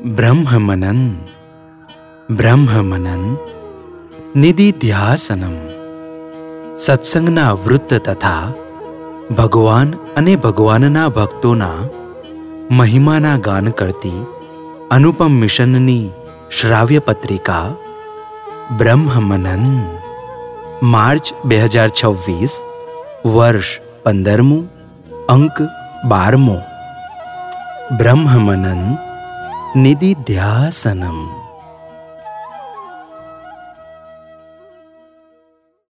બ્રહ્મમનન બ્રહ્મમનન નિદિધ્યાસનમ. સત્સંગના વૃત્ત તથા ભગવાન અને ભગવાનના ભક્તોના મહિમાના ગાન કરતી અનુપમ મિશનની શ્રાવ્ય પત્રિકા બ્રહ્મમનન. માર્ચ 2026, વર્ષ 15મું, અંક 12મો. બ્રહ્મમનન નિદિધ્યાસનમ.